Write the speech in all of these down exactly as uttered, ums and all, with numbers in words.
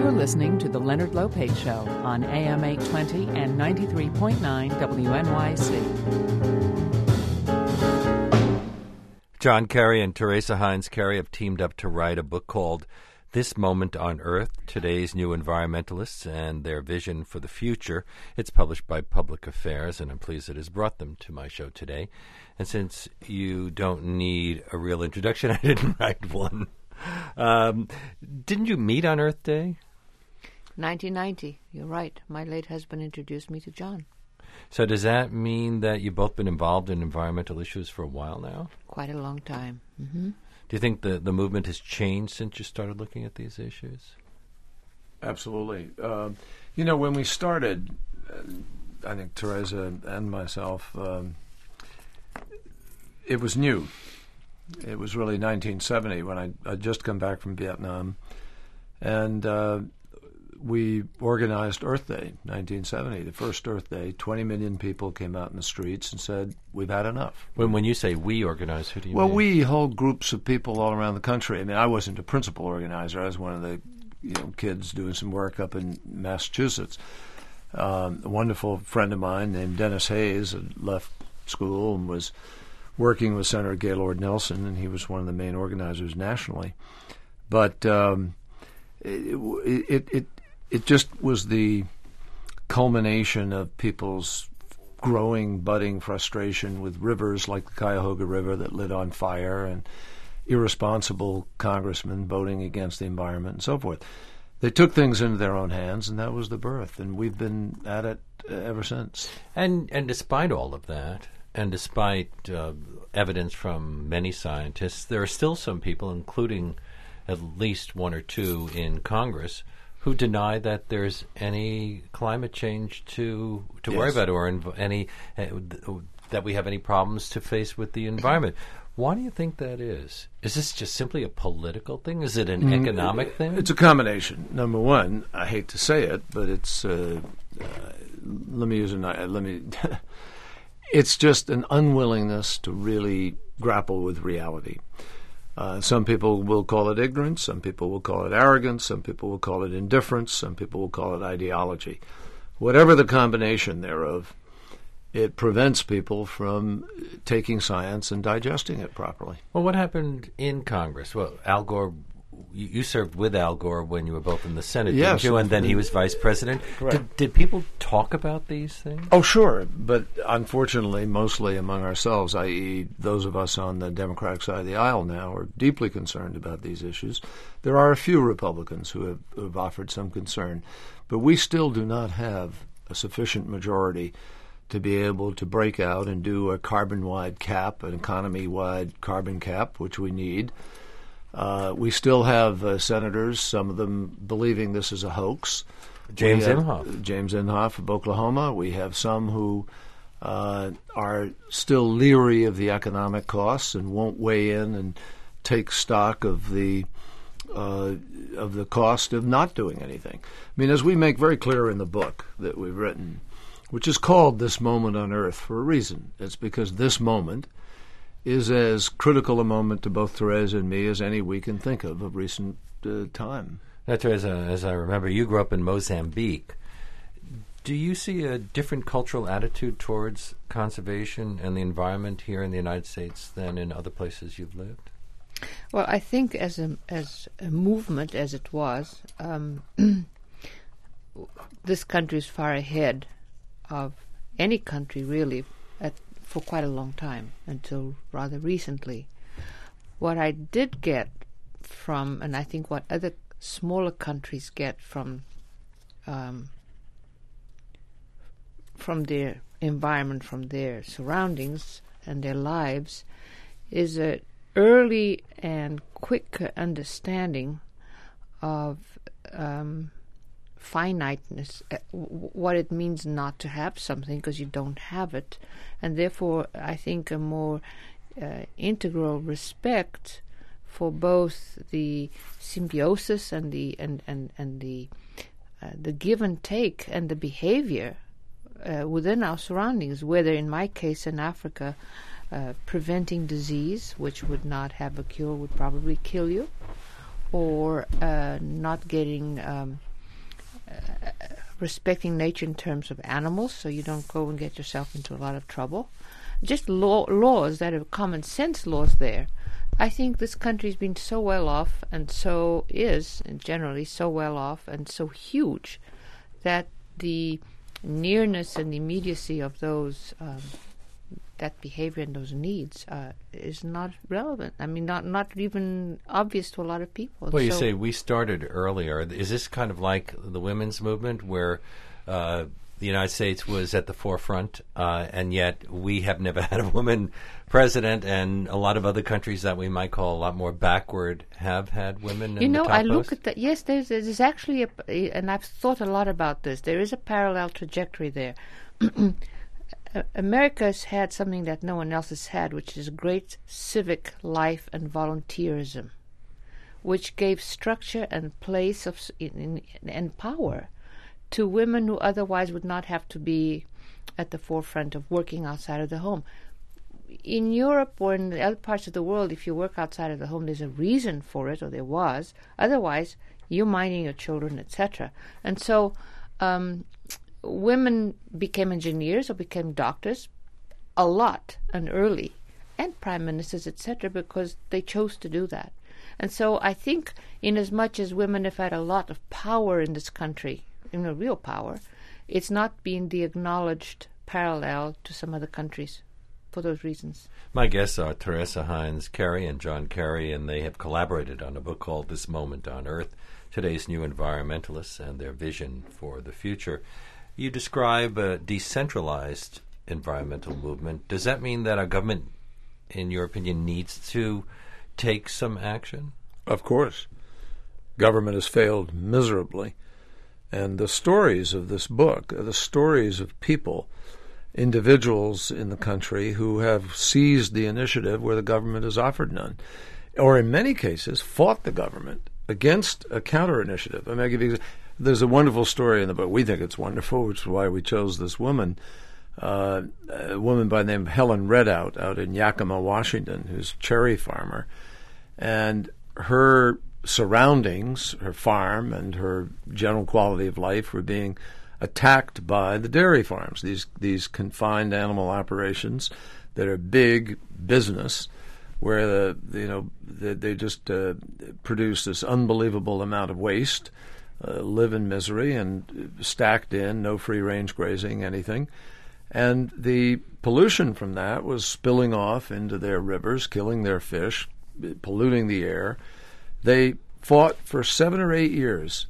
You're listening to The Leonard Lopate Show on A M eight twenty and ninety-three point nine W N Y C. John Kerry and Teresa Heinz Kerry have teamed up to write a book called This Moment on Earth, Today's New Environmentalists and Their Vision for the Future. It's published by Public Affairs, and I'm pleased it has brought them to my show today. And since you don't need a real introduction, I didn't write one. Um, didn't you meet on Earth Day? nineteen ninety. You're right. My late husband introduced me to John. So does that mean that you've both been involved in environmental issues for a while now? Quite a long time. Mm-hmm. Do you think the, the movement has changed since you started looking at these issues? Absolutely. Uh, you know, when we started, uh, I think Teresa and myself, um, it was new. It was really nineteen seventy when I I'd just come back from Vietnam, and uh, we organized Earth Day, nineteen seventy, the first Earth Day. twenty million people came out in the streets and said, we've had enough. When when you say we organize, who do you well, mean? Well, we, whole groups of people all around the country. I mean, I wasn't a principal organizer. I was one of the you know kids doing some work up in Massachusetts. Um, a wonderful friend of mine named Dennis Hayes had left school and was working with Senator Gaylord Nelson, and he was one of the main organizers nationally. But um, it, it it it just was the culmination of people's growing, budding frustration with rivers like the Cuyahoga River that lit on fire, and irresponsible congressmen voting against the environment and so forth. They took things into their own hands, and that was the birth, and we've been at it uh, ever since. And and despite all of that, and despite uh, evidence from many scientists, there are still some people, including at least one or two in Congress, who deny that there's any climate change to to yes. worry about, or inv- any uh, that we have any problems to face with the environment. Why do you think that is? Is this just simply a political thing? Is it an mm, economic thing? It's a combination. Number one, I hate to say it, but it's uh, uh, let me use a let me. It's just an unwillingness to really grapple with reality. Uh, some people will call it ignorance, some people will call it arrogance, some people will call it indifference, some people will call it ideology. Whatever the combination thereof, it prevents people from taking science and digesting it properly. Well, what happened in Congress? Well, Al Gore, you, you served with Al Gore when you were both in the Senate, yes, didn't you? And then he was vice president. Correct. Did, did people talk about these things? Oh, sure. But unfortunately, mostly among ourselves, that is those of us on the Democratic side of the aisle now are deeply concerned about these issues. There are a few Republicans who have, who have offered some concern, but we still do not have a sufficient majority to be able to break out and do a carbon-wide cap, an economy-wide carbon cap, which we need. Uh, we still have uh, senators, some of them believing this is a hoax. James have, Inhofe. James Inhofe of Oklahoma. We have some who uh, are still leery of the economic costs and won't weigh in and take stock of the uh, of the cost of not doing anything. I mean, as we make very clear in the book that we've written, which is called This Moment on Earth for a reason. It's because this moment is as critical a moment to both Teresa and me as any we can think of of recent uh, time. Now, Teresa, as I remember, you grew up in Mozambique. Do you see a different cultural attitude towards conservation and the environment here in the United States than in other places you've lived? Well, I think as a, as a movement, as it was, um, this country is far ahead of any country, really, at, for quite a long time, until rather recently. What I did get from, and I think what other smaller countries get from um, from their environment, from their surroundings and their lives, is an early and quick understanding of um, finiteness, uh, w- what it means not to have something because you don't have it, and therefore I think a more uh, integral respect for both the symbiosis and the and and and the uh, the give and take and the behavior uh, within our surroundings. Whether in my case in Africa, uh, preventing disease, which would not have a cure, would probably kill you, or uh, not getting um, respecting nature in terms of animals, so you don't go and get yourself into a lot of trouble. Just law, laws that are common sense laws there. I think this country's been so well off, and so is, and generally so well off, and so huge, that the nearness and immediacy of those um, that behavior and those needs uh, is not relevant. I mean, not not even obvious to a lot of people. Well, you so say we started earlier. Is this kind of like the women's movement, where uh, the United States was at the forefront, uh, and yet we have never had a woman president, and a lot of other countries that we might call a lot more backward have had women in You know, the top I look posts? at that. Yes, there's, there's actually, a, a, and I've thought a lot about this. There is a parallel trajectory there. America's had something that no one else has had, which is great civic life and volunteerism, which gave structure and place of s- in, in, and power to women who otherwise would not have to be at the forefront of working outside of the home. In Europe or in the other parts of the world, if you work outside of the home, there's a reason for it, or there was. Otherwise, you're minding your children, et cetera. And so um, women became engineers or became doctors a lot and early, and prime ministers, et cetera, because they chose to do that. And so I think in as much as women have had a lot of power in this country, you know, real power, it's not been the acknowledged parallel to some other countries for those reasons. My guests are Teresa Heinz Carey and John Carey, and they have collaborated on a book called This Moment on Earth, Today's New Environmentalists and Their Vision for the Future. You describe a decentralized environmental movement. Does that mean that our government, in your opinion, needs to take some action? Of course. Government has failed miserably. And the stories of this book are the stories of people, individuals in the country who have seized the initiative where the government has offered none, or in many cases fought the government against a counter-initiative. I mean, I'll give you, there's a wonderful story in the book. We think it's wonderful, which is why we chose this woman, uh, a woman by the name of Helen Redout out in Yakima, Washington, who's a cherry farmer. And her surroundings, her farm and her general quality of life were being attacked by the dairy farms, these these confined animal operations that are big business, where the you know they, they just uh, produce this unbelievable amount of waste, uh, live in misery, and stacked in, no free range grazing, anything, and the pollution from that was spilling off into their rivers, killing their fish, polluting the air. They fought for seven or eight years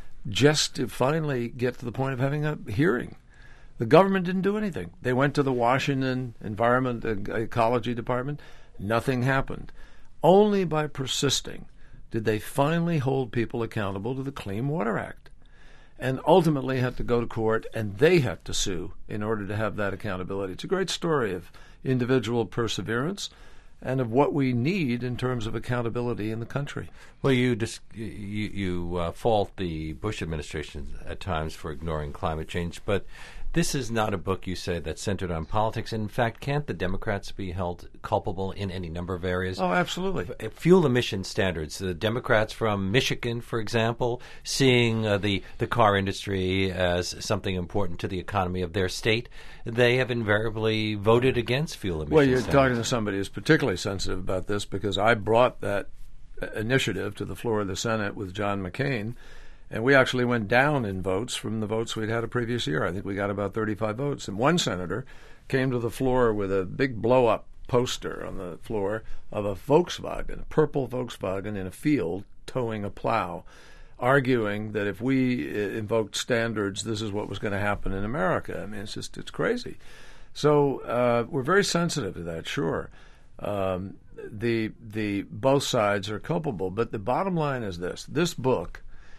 just to finally get to the point of having a hearing. The government didn't do anything. They went to the Washington Environment uh, Ecology Department. Nothing happened. Only by persisting did they finally hold people accountable to the Clean Water Act, and ultimately had to go to court, and they had to sue in order to have that accountability. It's a great story of individual perseverance and of what we need in terms of accountability in the country. Well, you dis- you, you uh, fault the Bush administration at times for ignoring climate change, but this is not a book, you say, that's centered on politics. In fact, can't the Democrats be held culpable in any number of areas? Oh, absolutely. F- fuel emission standards. The Democrats from Michigan, for example, seeing uh, the, the car industry as something important to the economy of their state, they have invariably voted against fuel emission Well, you're standards. talking to somebody who's particularly sensitive about this, because I brought that uh, initiative to the floor of the Senate with John McCain, and we actually went down in votes from the votes we'd had a previous year. I think we got about thirty-five votes. And one senator came to the floor with a big blow-up poster on the floor of a Volkswagen, a purple Volkswagen in a field towing a plow, arguing that if we uh, invoked standards, this is what was going to happen in America. I mean, it's just, it's crazy. So uh, we're very sensitive to that, sure. Um, the the both sides are culpable, but the bottom line is this. This book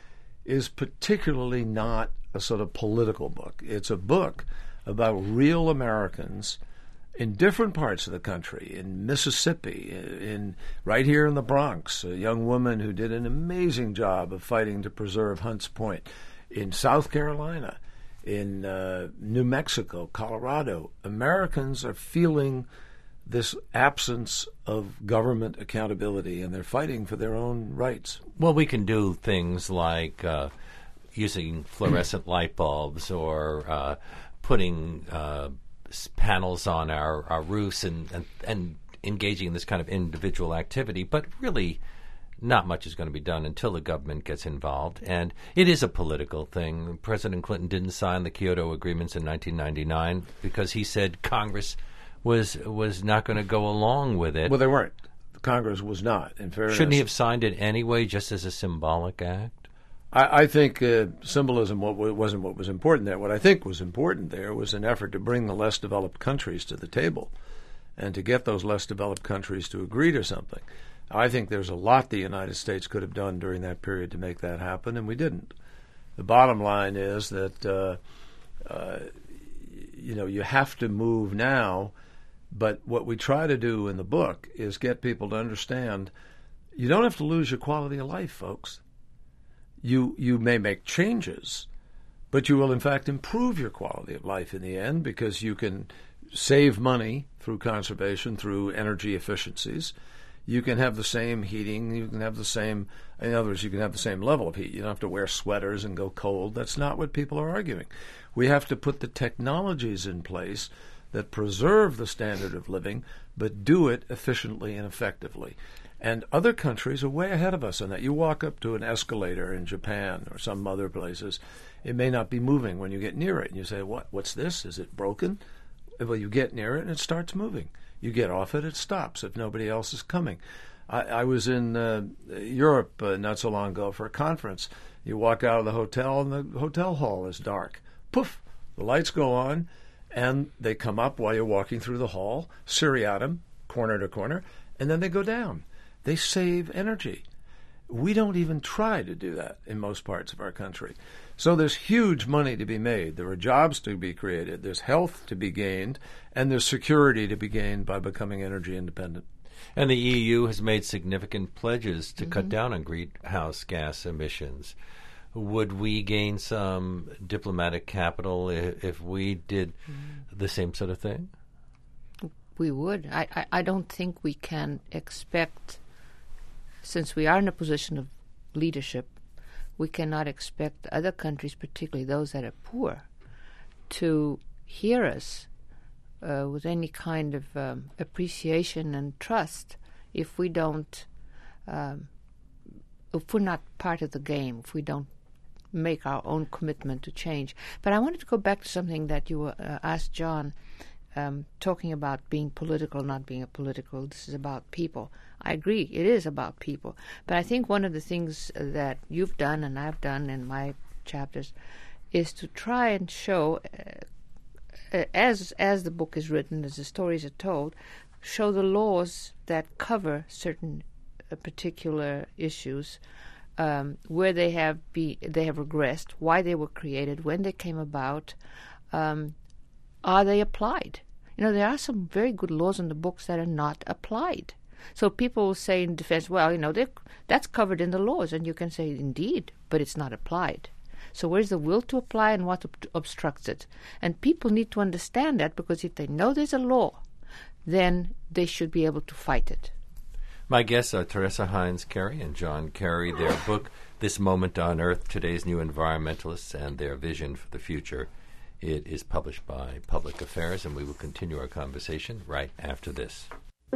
is particularly not a sort of political book. It's a book about real Americans in different parts of the country, in Mississippi, in right here in the Bronx, a young woman who did an amazing job of fighting to preserve Hunts Point, in South Carolina, in uh, New Mexico, Colorado. Americans are feeling this absence of government accountability, and they're fighting for their own rights. Well, we can do things like uh, using fluorescent light bulbs or uh, putting uh, panels on our, our roofs and, and, and engaging in this kind of individual activity, but really not much is going to be done until the government gets involved. And it is a political thing. President Clinton didn't sign the Kyoto agreements in nineteen ninety-nine because he said Congress was was not going to go along with it. Well, they weren't. Congress was not, in fairness. Shouldn't he have signed it anyway, just as a symbolic act? I, I think uh, symbolism what, wasn't what was important there. What I think was important there was an effort to bring the less developed countries to the table and to get those less developed countries to agree to something. I think there's a lot the United States could have done during that period to make that happen, and we didn't. The bottom line is that, uh, uh, you know, you have to move now, but what we try to do in the book is get people to understand you don't have to lose your quality of life, folks. You, you may make changes, but you will, in fact, improve your quality of life in the end because you can save money through conservation, through energy efficiencies. You can have the same heating. You can have the same, in other words, you can have the same level of heat. You don't have to wear sweaters and go cold. That's not what people are arguing. We have to put the technologies in place that preserve the standard of living, but do it efficiently and effectively. And other countries are way ahead of us on that. You walk up to an escalator in Japan or some other places, it may not be moving when you get near it. And you say, what? What's this? Is it broken? Well, you get near it and it starts moving. You get off it, it stops if nobody else is coming. I, I was in uh, Europe uh, not so long ago for a conference. You walk out of the hotel and the hotel hall is dark. Poof, the lights go on and they come up while you're walking through the hall, seriatim, corner to corner, and then they go down. They save energy. We don't even try to do that in most parts of our country. So there's huge money to be made. There are jobs to be created. There's health to be gained, and there's security to be gained by becoming energy independent. And the E U has made significant pledges to mm-hmm. cut down on greenhouse gas emissions. Would we gain some diplomatic capital if, if we did mm. the same sort of thing? We would. I, I, I don't think we can expect, since we are in a position of leadership, we cannot expect other countries, particularly those that are poor, to hear us uh, with any kind of um, appreciation and trust if we don't, um, if we're not part of the game, if we don't make our own commitment to change. But I wanted to go back to something that you uh, asked John, um, talking about being political, not being a political. This is about people. I agree, it is about people. But I think one of the things that you've done and I've done in my chapters is to try and show, uh, as as the book is written, as the stories are told, show the laws that cover certain uh, particular issues, um, where they have be they have regressed, why they were created, when they came about, um, are they applied? You know, there are some very good laws in the books that are not applied. So people will say in defense, well, you know, that's covered in the laws. And you can say, indeed, but it's not applied. So where's the will to apply and what ob- obstructs it? And people need to understand that, because if they know there's a law, then they should be able to fight it. My guests are Teresa Heinz Kerry and John Kerry. Their book, This Moment on Earth, Today's New Environmentalists and Their Vision for the Future. It is published by Public Affairs, and we will continue our conversation right after this.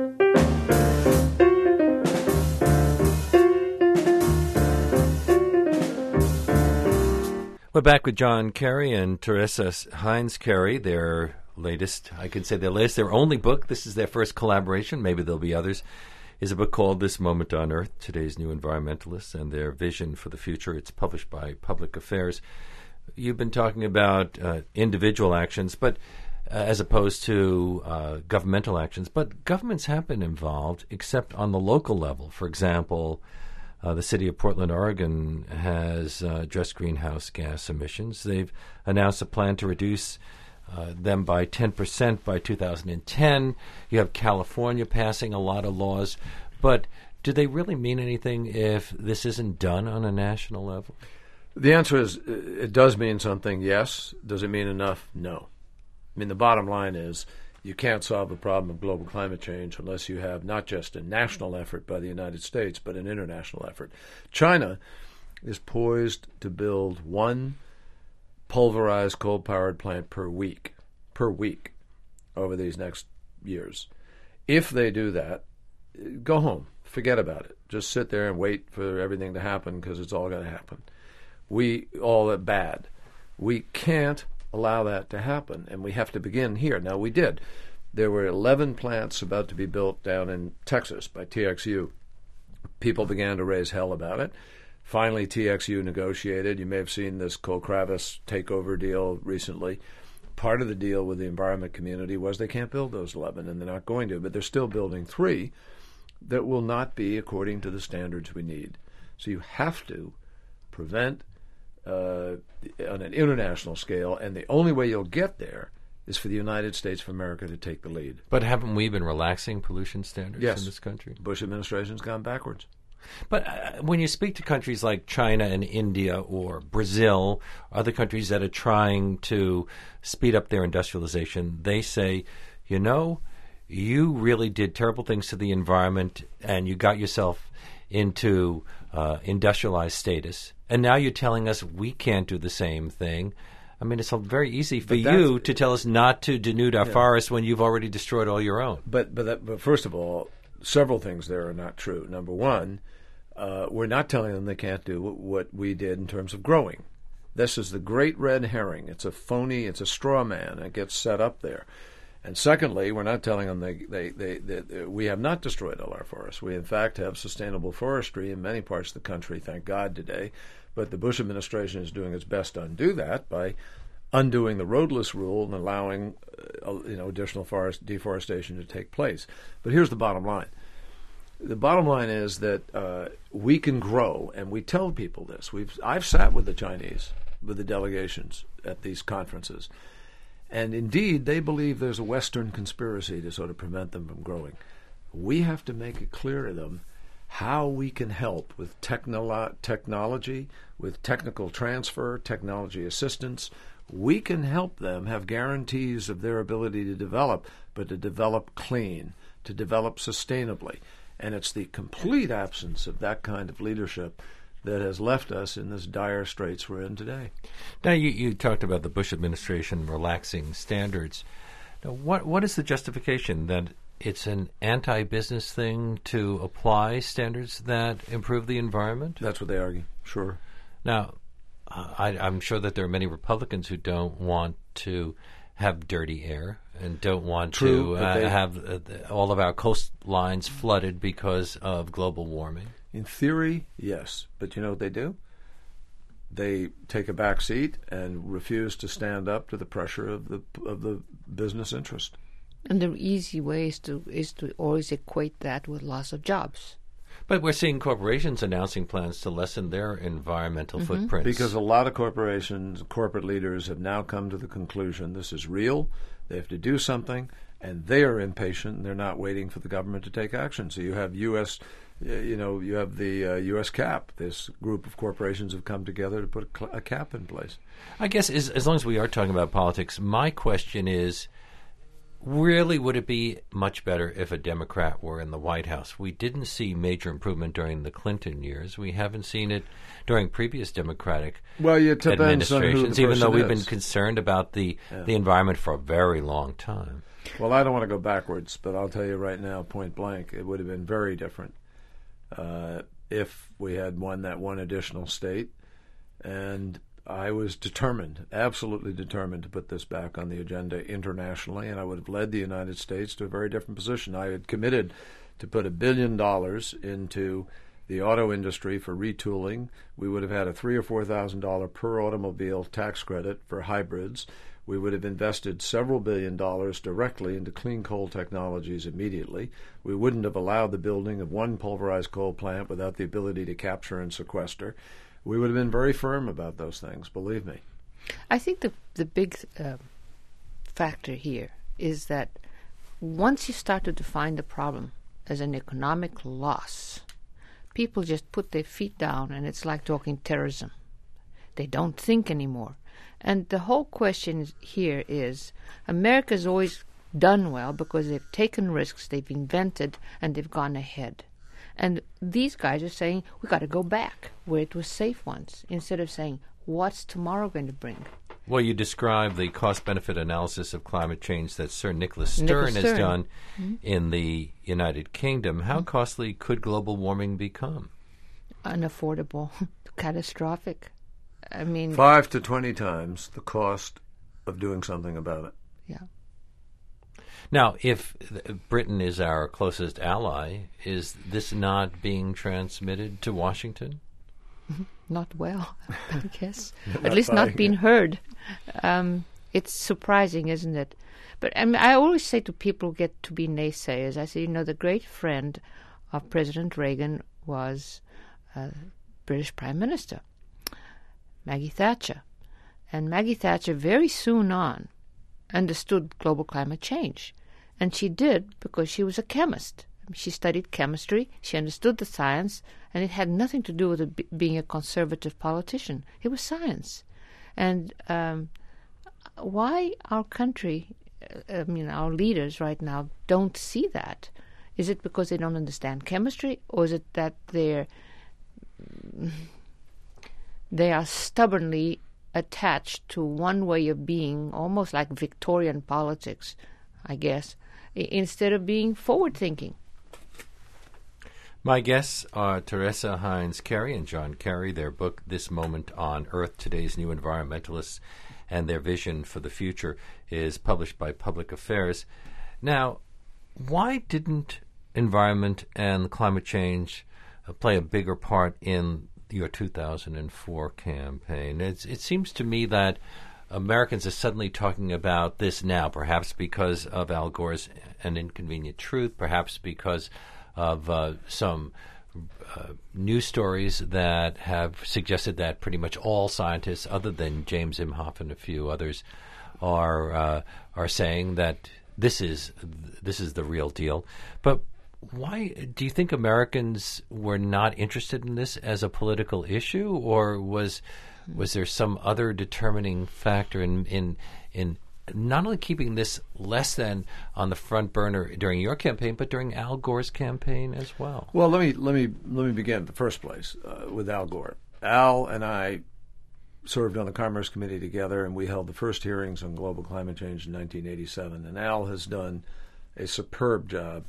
We're back with John Kerry and Teresa Heinz Kerry. Their latest, I can say their latest, their only book, this is their first collaboration, maybe there'll be others, is a book called This Moment on Earth, Today's New Environmentalists and Their Vision for the Future. It's published by Public Affairs. You've been talking about uh, individual actions, but uh, as opposed to uh, governmental actions. But governments have been involved, except on the local level. For example, uh, the city of Portland, Oregon, has uh, addressed greenhouse gas emissions. They've announced a plan to reduce uh, them by ten percent by two thousand ten. You have California passing a lot of laws. But do they really mean anything if this isn't done on a national level? The answer is it does mean something, yes. Does it mean enough? No. I mean, the bottom line is you can't solve the problem of global climate change unless you have not just a national effort by the United States, but an international effort. China is poised to build one pulverized coal-powered plant per week, per week, over these next years. If they do that, go home. Forget about it. Just sit there and wait for everything to happen because it's all going to happen. We all are bad. We can't allow that to happen, and we have to begin here. Now, we did. There were eleven plants about to be built down in Texas by T X U. People began to raise hell about it. Finally, T X U negotiated. You may have seen this Cole-Kravis takeover deal recently. Part of the deal with the environment community was they can't build those eleven, and they're not going to, but they're still building three that will not be according to the standards we need. So you have to prevent uh, on an international scale, and the only way you'll get there is for the United States of America to take the lead. But haven't we been relaxing pollution standards yes. in this country? Bush administration's gone backwards. But uh, when you speak to countries like China and India or Brazil, other countries that are trying to speed up their industrialization, they say, you know, you really did terrible things to the environment and you got yourself into uh, industrialized status. And now you're telling us we can't do the same thing. I mean, it's very easy for you to tell us not to denude our yeah. forests when you've already destroyed all your own. But but, that, but first of all, several things there are not true. Number one, uh, we're not telling them they can't do what we did in terms of growing. This is the great red herring. It's a phony, it's a straw man. It gets set up there. And secondly, we're not telling them they, they, they, they, they, we have not destroyed all our forests. We, in fact, have sustainable forestry in many parts of the country, thank God, today. But the Bush administration is doing its best to undo that by undoing the roadless rule and allowing uh, you know, additional forest deforestation to take place. But here's the bottom line. The bottom line is that uh, we can grow, and we tell people this. We've I've sat with the Chinese, with the delegations at these conferences. And indeed, they believe there's a Western conspiracy to sort of prevent them from growing. We have to make it clear to them how we can help with technolo- technology, with technical transfer, technology assistance. We can help them have guarantees of their ability to develop, but to develop clean, to develop sustainably. And it's the complete absence of that kind of leadership that has left us in this dire straits we're in today. Now, you, you talked about the Bush administration relaxing standards. Now, what what is the justification that it's an anti-business thing to apply standards that improve the environment? That's what they argue, sure. Now, I, I'm sure that there are many Republicans who don't want to have dirty air and don't want True, to uh, they, have uh, all of our coastlines flooded because of global warming. In theory, yes. But you know what they do? They take a back seat and refuse to stand up to the pressure of the of the business interest. And the easy way is to is to always equate that with loss of jobs. But we're seeing corporations announcing plans to lessen their environmental mm-hmm. footprints. Because a lot of corporations, corporate leaders have now come to the conclusion this is real, they have to do something, and they are impatient, and they're not waiting for the government to take action. So you have U S, you know, you have the uh, U S cap. This group of corporations have come together to put a, cl- a cap in place. I guess as, as long as we are talking about politics, my question is, really, would it be much better if a Democrat were in the White House? We didn't see major improvement during the Clinton years. We haven't seen it during previous Democratic well, it administrations, even though we've is. been concerned about the, yeah. the environment for a very long time. Well, I don't want to go backwards, but I'll tell you right now, point blank, it would have been very different uh, if we had won that one additional state. And I was determined, absolutely determined, to put this back on the agenda internationally, and I would have led the United States to a very different position. I had committed to put a billion dollars into the auto industry for retooling. We would have had a three or four thousand dollar per automobile tax credit for hybrids. We would have invested several billion dollars directly into clean coal technologies immediately. We wouldn't have allowed the building of one pulverized coal plant without the ability to capture and sequester. We would have been very firm about those things, believe me. I think the the big uh, factor here is that once you start to define the problem as an economic loss, people just put their feet down, and it's like talking terrorism. They don't think anymore. And the whole question here is, America's always done well because they've taken risks, they've invented, and they've gone ahead. And these guys are saying, we got to go back where it was safe once, instead of saying, what's tomorrow going to bring? Well, you describe the cost-benefit analysis of climate change that Sir Nicholas Stern, Nicholas has Stern. done Mm-hmm. in the United Kingdom. How mm-hmm. costly could global warming become? Unaffordable, catastrophic. I mean, five to twenty times the cost of doing something about it. Yeah. Now, if Britain is our closest ally, is this not being transmitted to Washington? Not well, I guess. At least not being heard. Um, it's surprising, isn't it? But I, mean, I always say to people who get to be naysayers, I say, you know, the great friend of President Reagan was uh, British Prime Minister, Maggie Thatcher. And Maggie Thatcher very soon on understood global climate change. And she did because she was a chemist. She studied chemistry, she understood the science, and it had nothing to do with it b- being a conservative politician. It was science. And um, why our country, uh, I mean, our leaders right now don't see that? Is it because they don't understand chemistry, or is it that they're they are stubbornly attached to one way of being, almost like Victorian politics, I guess, I- instead of being forward-thinking? My guests are Teresa Heinz Kerry and John Kerry. Their book, This Moment on Earth, Today's New Environmentalists and Their Vision for the Future, is published by Public Affairs. Now, why didn't environment and climate change uh, play a bigger part in your two thousand four campaign? It's, it seems to me that Americans are suddenly talking about this now, perhaps because of Al Gore's An Inconvenient Truth, perhaps because of uh, some uh, news stories that have suggested that pretty much all scientists, other than James Imhoff and a few others, are uh, are saying that this is this is the real deal. But why do you think Americans were not interested in this as a political issue, or was was there some other determining factor in in in not only keeping this less than on the front burner during your campaign, but during Al Gore's campaign as well? Well, let me let me let me begin in the first place uh, with Al Gore. Al and I served on the Commerce Committee together, and we held the first hearings on global climate change in nineteen eighty-seven. And Al has done a superb job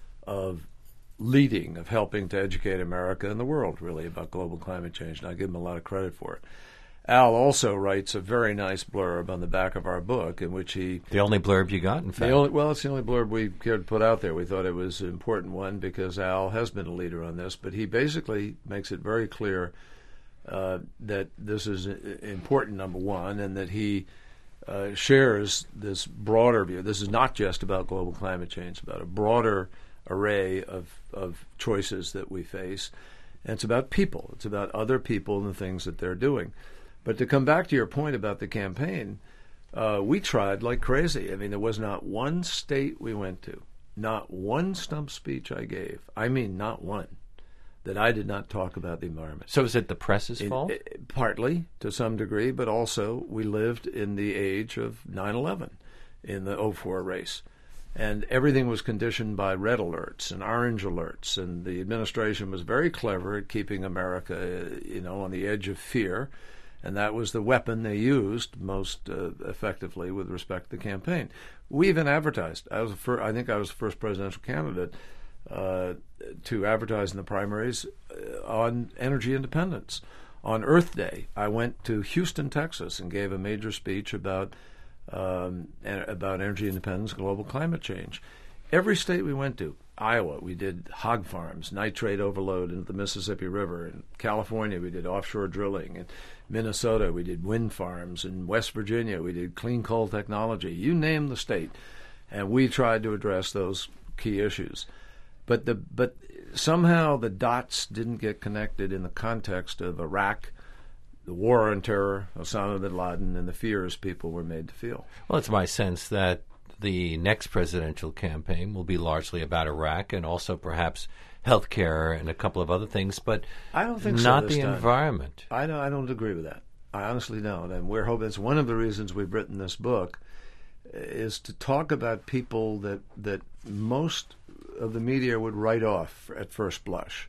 of leading, of helping to educate America and the world, really, about global climate change, and I give him a lot of credit for it. Al also writes a very nice blurb on the back of our book in which he... The only blurb you got, in fact. The only, well, it's the only blurb we cared to put out there. We thought it was an important one because Al has been a leader on this, but he basically makes it very clear uh, that this is important, number one, and that he uh, shares this broader view. This is not just about global climate change, it's about a broader array of, of choices that we face, and it's about people. It's about other people and the things that they're doing. But to come back to your point about the campaign, uh, we tried like crazy. I mean, there was not one state we went to, not one stump speech I gave, I mean not one, that I did not talk about the environment. So is it the press's in, fault? It, partly, to some degree, but also we lived in the age of nine eleven in the oh four race. And everything was conditioned by red alerts and orange alerts, and the administration was very clever at keeping America, you know, on the edge of fear. And that was the weapon they used most uh, effectively with respect to the campaign. We even advertised. I was the fir- I think I was the first presidential candidate uh, to advertise in the primaries uh, on energy independence. On Earth Day, I went to Houston, Texas, and gave a major speech about um, a- about energy independence, global climate change. Every state we went to, Iowa, we did hog farms, nitrate overload into the Mississippi River. In California, we did offshore drilling. In Minnesota, we did wind farms. In West Virginia, we did clean coal technology. You name the state, and we tried to address those key issues. But the but somehow the dots didn't get connected in the context of Iraq, the war on terror, Osama bin Laden, and the fears people were made to feel. Well, it's my sense that the next presidential campaign will be largely about Iraq and also perhaps health care and a couple of other things, but I don't think not so this the time. environment. I don't, I don't agree with that. I honestly don't. And we're hoping it's one of the reasons we've written this book is to talk about people that that most of the media would write off at first blush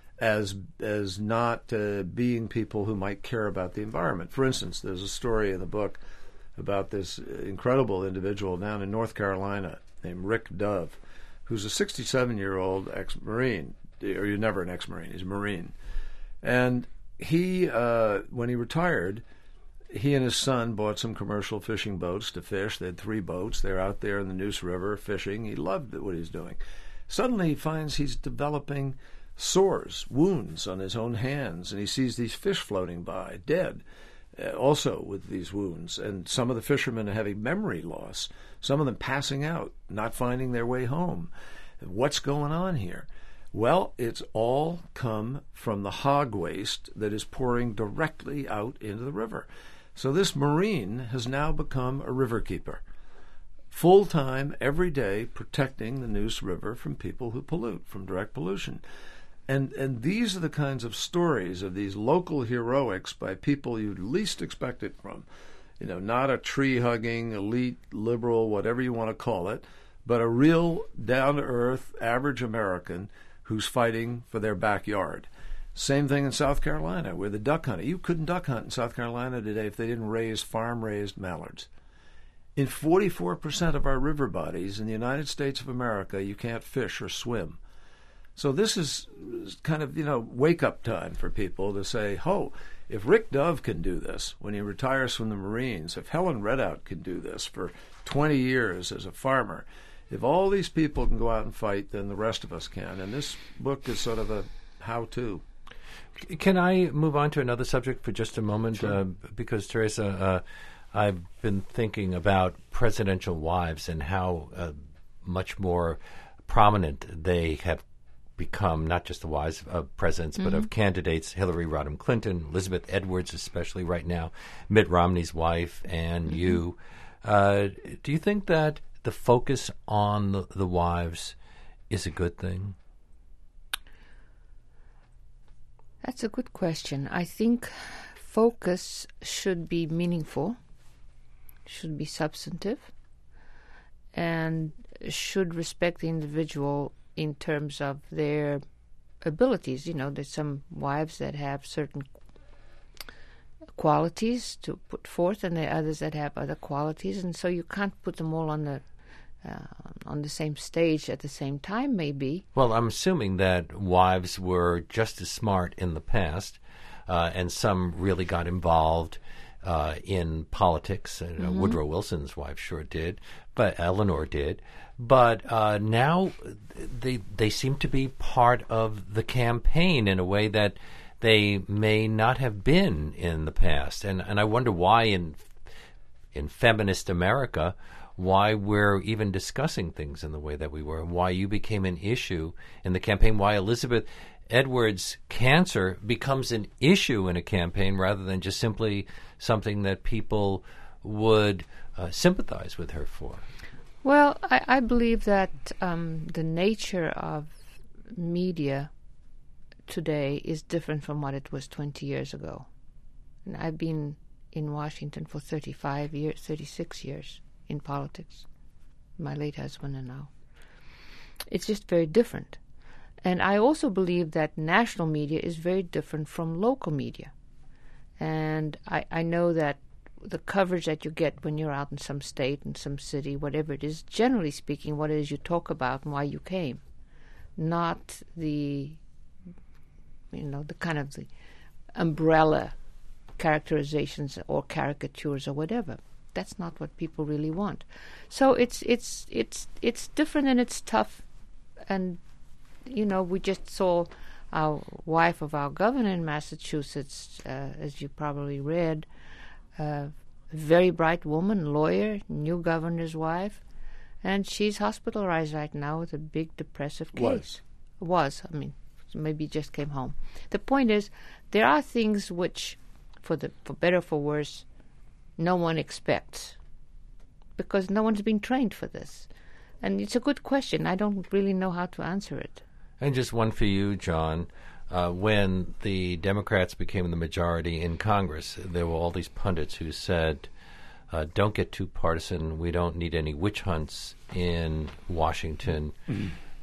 as as not uh, being people who might care about the environment. For instance, there's a story in the book about this incredible individual down in North Carolina named Rick Dove, who's a sixty-seven-year-old ex-Marine, or you're never an ex-Marine, he's a Marine. And he, uh, when he retired, he and his son bought some commercial fishing boats to fish. They had three boats. They're out there in the Neuse River fishing. He loved what he was doing. Suddenly he finds he's developing sores, wounds on his own hands, and he sees these fish floating by, dead, uh, also with these wounds. And some of the fishermen are having memory loss, some of them passing out, not finding their way home. What's going on here? Well, it's all come from the hog waste that is pouring directly out into the river. So this Marine has now become a river keeper, full-time, every day, protecting the Neuse River from people who pollute, from direct pollution. And and these are the kinds of stories of these local heroics by people you'd least expect it from. You know, not a tree-hugging, elite, liberal, whatever you want to call it, but a real down-to-earth, average American who's fighting for their backyard. Same thing in South Carolina, where the duck hunter. You couldn't duck hunt in South Carolina today if they didn't raise farm-raised mallards. In forty-four percent of our river bodies in the United States of America, you can't fish or swim. So this is kind of, you know, wake-up time for people to say, oh, if Rick Dove can do this when he retires from the Marines, if Helen Redout can do this for twenty years as a farmer, if all these people can go out and fight, then the rest of us can. And this book is sort of a how-to. Can I move on to another subject for just a moment? Sure. Uh, because, Teresa, uh, I've been thinking about presidential wives and how uh, much more prominent they have become, not just the wives of presidents, mm-hmm. but of candidates. Hillary Rodham Clinton, Elizabeth Edwards, especially right now, Mitt Romney's wife, and mm-hmm. you. Uh, do you think that the focus on the, the wives is a good thing? That's a good question. I think focus should be meaningful, should be substantive, and should respect the individual in terms of their abilities. You know, there's some wives that have certain qualities to put forth, and there are others that have other qualities, and so you can't put them all on the uh, on the same stage at the same time, maybe. Well, I'm assuming that wives were just as smart in the past, uh, and some really got involved uh, in politics. Mm-hmm. Uh, Woodrow Wilson's wife sure did, but Eleanor did. But uh, now they they seem to be part of the campaign in a way that they may not have been in the past. And and I wonder why in in feminist America, why we're even discussing things in the way that we were, and why you became an issue in the campaign, why Elizabeth Edwards' cancer becomes an issue in a campaign rather than just simply something that people would uh, sympathize with her for. Well, I, I believe that um, the nature of media today is different from what it was twenty years ago. And I've been in Washington for thirty-five years, thirty-six years in politics, my late husband and now. It's just very different. And I also believe that national media is very different from local media. And I, I know that the coverage that you get when you're out in some state, in some city, whatever it is, generally speaking, what it is you talk about and why you came, not the, you know, the kind of the umbrella characterizations or caricatures or whatever. That's not what people really want. So it's it's it's it's different and it's tough. And you know, we just saw our wife of our governor in Massachusetts, uh, as you probably read, a uh, very bright woman, lawyer, new governor's wife, and she's hospitalized right now with a big depressive case. Was. Was. I mean, maybe just came home. The point is, there are things which, for the for better or for worse, no one expects, because no one's been trained for this. And it's a good question. I don't really know how to answer it. And just one for you, John. Uh, when the Democrats became the majority in Congress, there were all these pundits who said, uh, don't get too partisan. We don't need any witch hunts in Washington. Mm-hmm.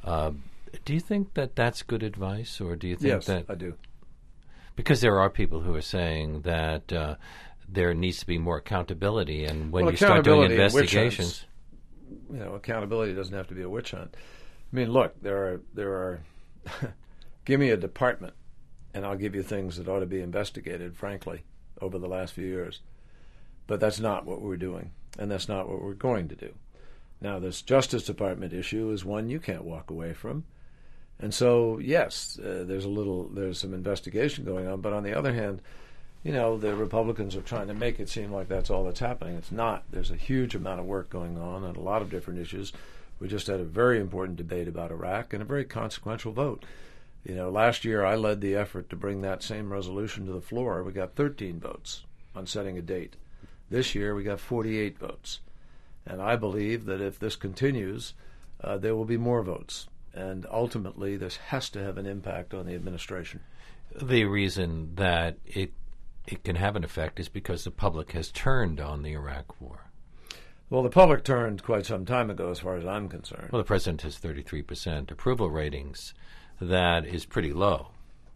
Uh, do you think that that's good advice, or do you think yes, that... I do. Because there are people who are saying that uh, there needs to be more accountability, and when well, you start doing accountability and witch investigations... hunts, you know, accountability doesn't have to be a witch hunt. I mean, look, there are... there are give me a department, and I'll give you things that ought to be investigated, frankly, over the last few years. But that's not what we're doing, and that's not what we're going to do. Now, this Justice Department issue is one you can't walk away from. And so, yes, uh, there's a little, there's some investigation going on. But on the other hand, you know, the Republicans are trying to make it seem like that's all that's happening. It's not. There's a huge amount of work going on on a lot of different issues. We just had a very important debate about Iraq and a very consequential vote. You know, last year I led the effort to bring that same resolution to the floor. We got thirteen votes on setting a date. This year we got forty-eight votes. And I believe that if this continues, uh, there will be more votes. And ultimately, this has to have an impact on the administration. The reason that it it can have an effect is because the public has turned on the Iraq war. Well, the public turned quite some time ago, as far as I'm concerned. Well, the president has thirty-three percent approval ratings. That is pretty low.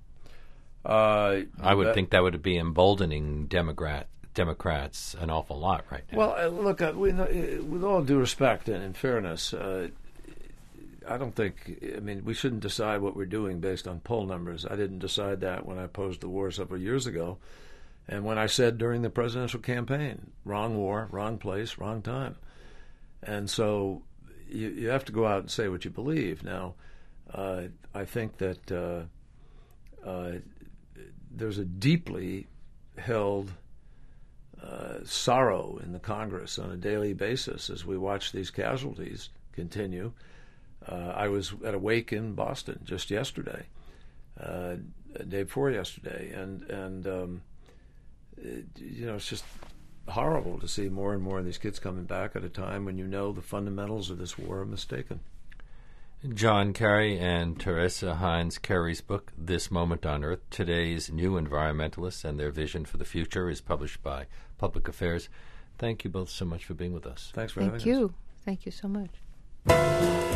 Uh, I would that, think that would be emboldening Democrat, Democrats an awful lot right now. Well, uh, look, uh, we, uh, with all due respect and in fairness, uh, I don't think, I mean, we shouldn't decide what we're doing based on poll numbers. I didn't decide that when I opposed the war several years ago. And when I said during the presidential campaign, wrong war, wrong place, wrong time. And so you, you have to go out and say what you believe. Now, uh, I think that uh, uh, there's a deeply held uh, sorrow in the Congress on a daily basis as we watch these casualties continue. Uh, I was at a wake in Boston just yesterday, uh, day before yesterday, and and um, it, you know, it's just horrible to see more and more of these kids coming back at a time when you know the fundamentals of this war are mistaken. John Kerry and Teresa Heinz Kerry's book, This Moment on Earth, Today's New Environmentalists and Their Vision for the Future, is published by Public Affairs. Thank you both so much for being with us. Thanks for Thank having you. us. Thank you so much.